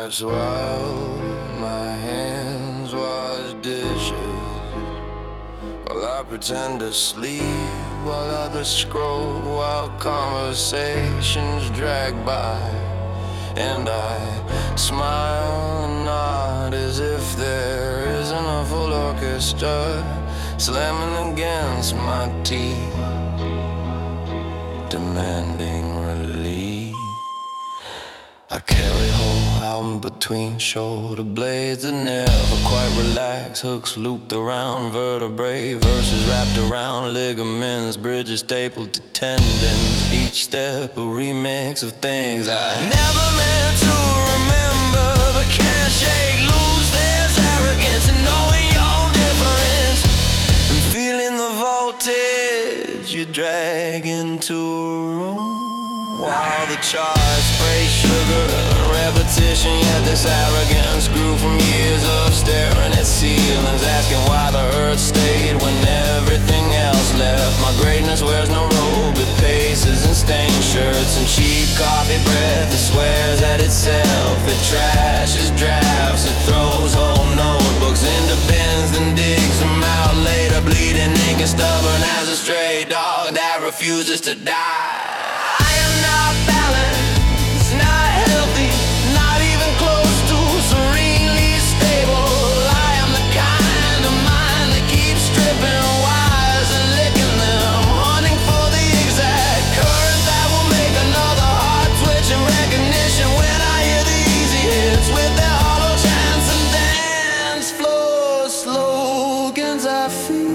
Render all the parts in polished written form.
heart's wild, my hands wash dishes while I pretend to sleep, while others scroll, while conversations drag by. And I smile and nod as if there isn't a full orchestra slamming against my teeth, demanding relief. I carry whole album between shoulder blades that never quite relax. Hooks looped around vertebrae, verses wrapped around ligaments, bridges stapled to tendons. Each step a remix of things I never meant to remember, but can't shake loose. There's arrogance in knowing your difference and feeling the voltage you drag into a room. While the charts spray sugar and repetition, yet this arrogance grew from years of staring at ceilings, asking why the earth stayed when everything else left. My greatness wears no robe, it paces in stained shirts and cheap coffee breath. It swears at itself, it trashes drafts, it throws whole notebooks into bins, then digs them out later, bleeding ink and stubborn as a stray dog that refuses to die. Not balanced, not healthy, not even close to serenely stable. I am the kind of mind that keeps stripping wires and licking them, hunting for the exact current that will make another heart twitch in recognition when I hear the easy hits with their hollow chants and dance floor slogans I feel.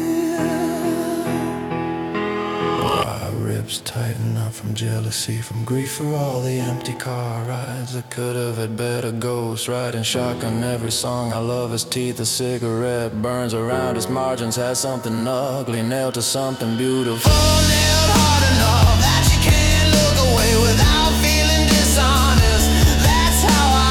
Tighten up from jealousy, from grief for all the empty car rides I could have had better ghost riding shotgun. Every song I love his teeth, a cigarette burns around his margins, has something ugly nailed to something beautiful, nailed hard enough that you can't look away without feeling dishonest. That's how I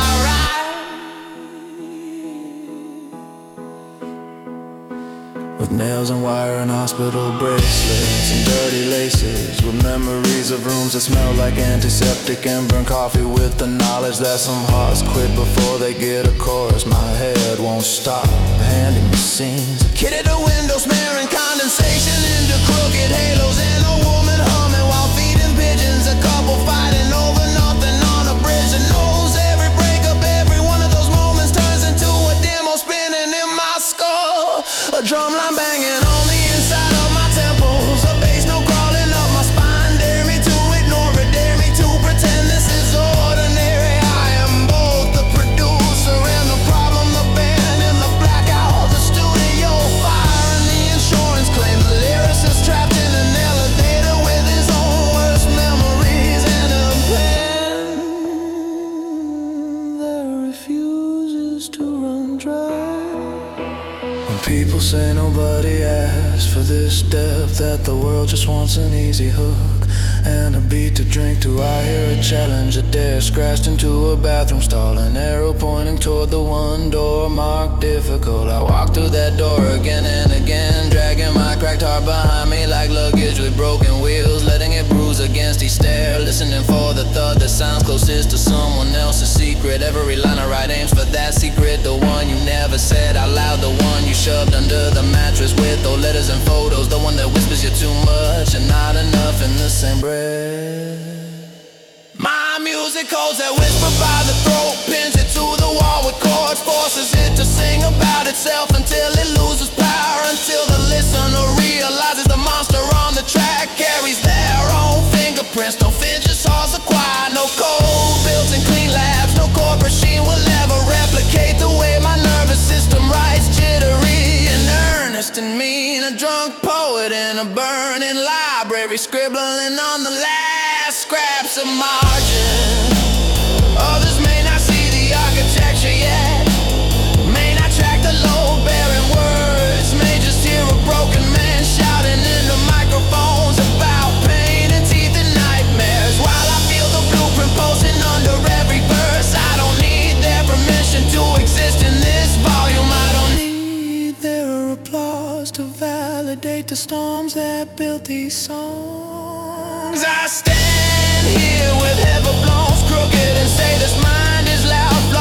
ride, with nails and wire and hospital bracelets and dirty laces, with memories of rooms that smell like antiseptic and burn coffee, with the knowledge that some hearts quit before they get a chorus. My head won't stop handing me scenes, a kid at the window smearing condensation into crooked halos, and a woman humming while feeding pigeons, a couple fighting over nothing on a bridge that knows every breakup. Every one of those moments turns into a demo spinning in my skull, a drumline banging on the inside of my temples, a bass note crawling up my spine. Dare me to ignore it, dare me to pretend this is ordinary. I am both the producer and the problem, the band and the blackout, the studio fire and the insurance claim. The lyricist trapped in an elevator with his own worst memories and a pen that refuses to run dry. When people say nobody asked for this depth, that the world just wants an easy hook and a beat to drink to, I hear a challenge, a dare scratched into a bathroom stall, an arrow pointing toward the one door marked difficult. I walk through that door again and again, dragging my cracked heart behind me like luggage with broken wheels, letting it bruise against each stair, listening for the thought that sounds closest to someone else's secret. Every line I write aims for that secret, the one you never said out loud, the one you shoved under the mattress with old letters and photos, the one that whispers you're too much and not enough in the same breath. My music holds that whisper by the throat, pins it to the wall with chords, forces it to sing about itself until it loses power, until the listener realizes the monster on the track carries their own fingerprints. No fidget saws acquired, no cold built-in clean labs, no corporate machine will ever replicate the way my nervous system writes, jittery and earnest and mean, a drunk poet in a burning library, scribbling on the last scraps of margin. Others may not see the architecture yet, may not track the load-bearing words, may just hear a broken man shouting into microphones about pain and teeth and nightmares, while I feel the blueprint posting under every verse. I don't need their permission to exist in this volume, I don't need their applause to validate the storms that built these songs. I stand here with head blown crooked and say this mind is loud.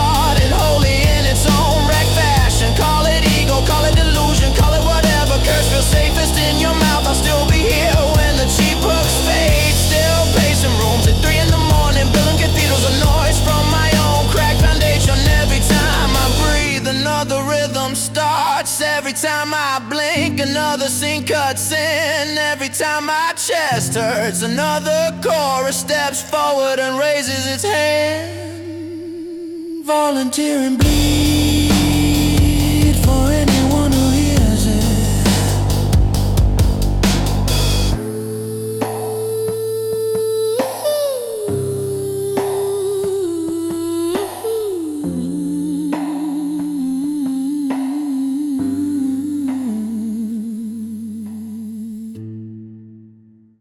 time my chest hurts, another chorus steps forward and raises its hand. Volunteer and bleed.